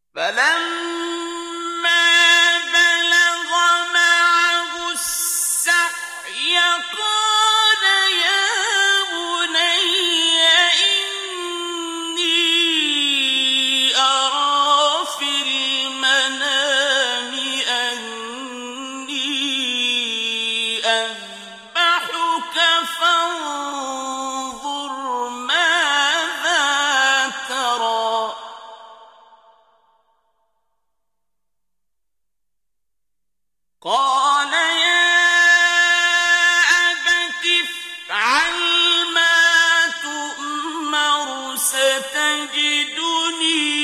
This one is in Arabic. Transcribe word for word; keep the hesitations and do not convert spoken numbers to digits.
فَلَمَّا بَلَغَ مَعَهُ السَّعْيَ قَالَ يَا بُنَيَّ إِنِّي أَرَىٰ فِي الْمَنَامِ أَنِّي أَذْبَحُكَ فَانظُرْ مَاذَا تَرَىٰ ۚ قَالَ يَا أَبَتِ افْعَلْ مَا تُؤْمَرُ ستجدني